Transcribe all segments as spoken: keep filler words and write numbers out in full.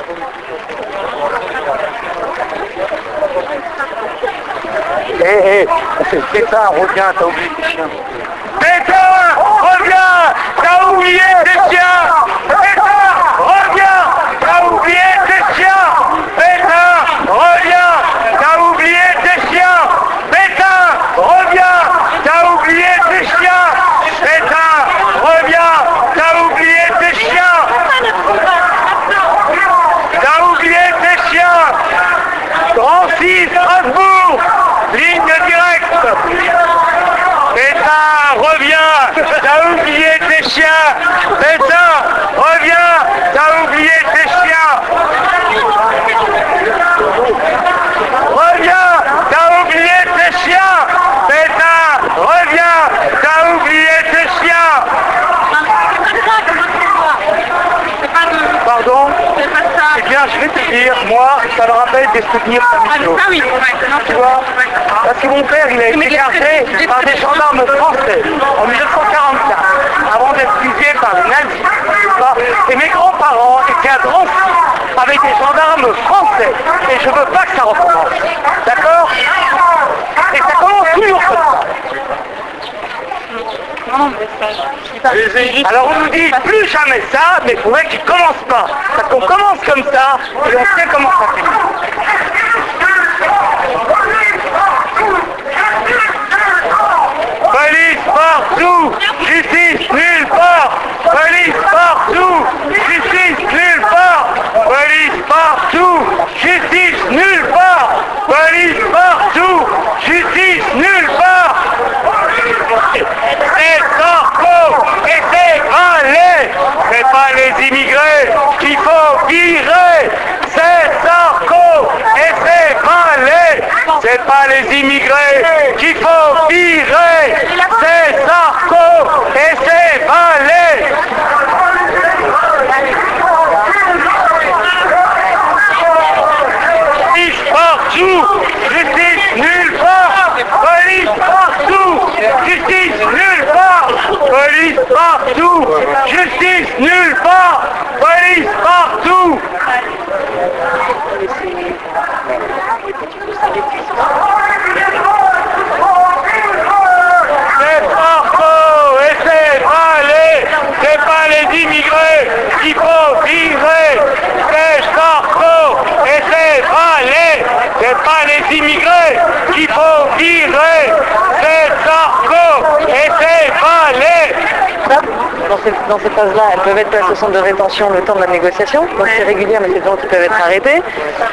Hé, hé, Pétain, reviens, t'as oublié tes chiens. Pétain, reviens, t'as oublié tes chiens. Pétain, reviens, t'as oublié tes chiens. Pétain, reviens, t'as oublié tes chiens. Pétain, reviens, t'as oublié tes chiens. Pétain, reviens, t'as oublié tes chiens. T'as oublié tes chiens. Drancy, Strasbourg, ligne directe. Pétain, reviens, t'as oublié tes chiens. Pétain, reviens, t'as oublié tes chiens. Reviens, t'as oublié tes chiens. Pétain, reviens, t'as oublié tes chiens. Pardon? Eh bien, je vais te dire, moi, ça me rappelle des souvenirs familiaux. Ah oui, Tu vois? Parce que mon père, il a été gardé par des gendarmes français en mille neuf cent quarante-quatre, avant d'être fusillé par les nazis. Et mes grands-parents étaient à Drancy avec des gendarmes français. Et je veux pas que ça recommence. D'accord? Et ça commence toujours comme ça. Alors on nous dit plus jamais ça, mais il faudrait qu'ils commencent pas. Parce qu'on commence comme ça, et on sait comment ça finit. Police partout, justice nulle part. Police partout, justice nulle part. Police partout, justice nulle part. Police partout, justice nulle part. C'est Sarko et c'est Valais. C'est pas les immigrés qu'il faut virer. C'est Sarko et c'est Valais. C'est pas les immigrés qu'il faut virer. C'est Sarko et c'est Valais. Police partout, justice nulle part. Police partout, justice nulle part. Police partout, justice nulle part. Police partout. C'est Sarko et c'est Valais. C'est pas les immigrés qu'il faut virer. C'est Sarko et c'est Valais. C'est pas les immigrés qu'il faut virer. C'est Sarko et c'est Valais. Dans ces, dans ces phases-là, elles peuvent être placées au centre de rétention le temps de la négociation, donc c'est régulier, mais c'est des gens qui peuvent être arrêtés.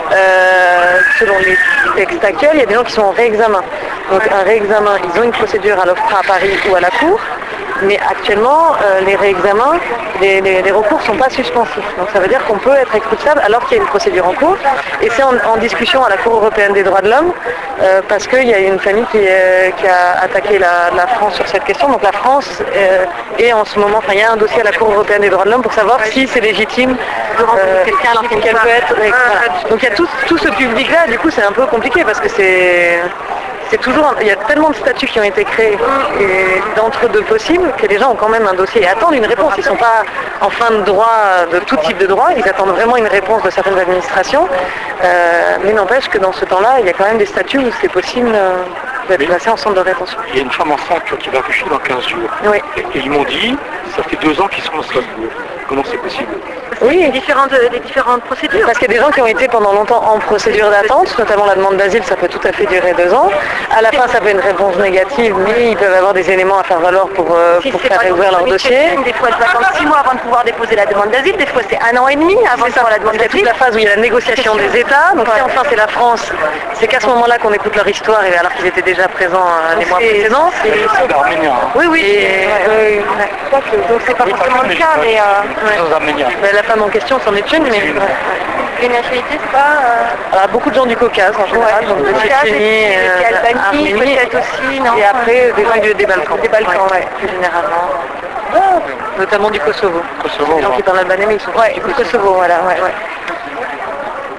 Euh, selon les textes actuels, il y a des gens qui sont en réexamen. Donc un réexamen, ils ont une procédure à l'OFPRA à Paris ou à la Cour, mais actuellement, euh, les réexamens, les, les, les recours ne sont pas suspensifs. Donc ça veut dire qu'on peut être expulsable alors qu'il y a une procédure en cours, et c'est en, en discussion à la Cour européenne des droits de l'homme, euh, parce qu'il y a une famille qui, euh, qui a attaqué la, la France sur cette question. Donc la France euh, est en ce moment, enfin il y a un dossier à la Cour européenne des droits de l'homme pour savoir si c'est légitime euh, qu'elle peut être. Et, voilà. Donc il y a tout, tout ce public-là, du coup c'est un peu compliqué parce que c'est... C'est toujours, il y a tellement de statuts qui ont été créés et d'entre-deux possibles que les gens ont quand même un dossier et attendent une réponse. Ils ne sont pas en fin de droit, de tout type de droit, ils attendent vraiment une réponse de certaines administrations. Euh, mais n'empêche que dans ce temps-là, il y a quand même des statuts où c'est possible euh, d'être placé en centre de rétention. Il y a une femme enceinte qui va accoucher dans quinze jours. Oui. Et, et ils m'ont dit, ça fait deux ans qu'ils sont à Strasbourg. Comment c'est possible? Oui, les différentes, les différentes procédures. Parce qu'il y a des gens qui ont été pendant longtemps en procédure d'attente, notamment la demande d'asile, ça peut tout à fait durer deux ans. À la fin, ça peut être une réponse négative, mais ils peuvent avoir des éléments à faire valoir pour, euh, Si pour c'est faire par exemple réouvrir leur une dossier. chrétienne, des fois, elles attendent six mois avant de pouvoir déposer la demande d'asile, des fois c'est un an et demi avant de pouvoir la demande Il y a toute d'asile. la phase où il y a la négociation des États. Donc si enfin c'est la France, c'est qu'à ce moment-là qu'on écoute leur histoire, et alors qu'ils étaient déjà présents euh, les mois précédents. C'est arménien. Hein. Oui, oui. Et, euh, Donc c'est pas forcément le cas, mais... C'est aux Arméniens. ben, la femme en question c'en est une, mais une. ouais, ouais. les nationalités, c'est pas... Euh... Alors, beaucoup de gens du Caucase en général, donc de Caucase, Tchétchénie, et puis euh, Albanie, Arménie, peut-être aussi, non? et après des gens du- des Balkans. Des Balkans, ouais, ouais. plus généralement. Notamment du Kosovo. Kosovo, Les gens ouais. qui parlent albanais, mais ils sont Ouais, du du Kosovo, voilà, ouais, ouais.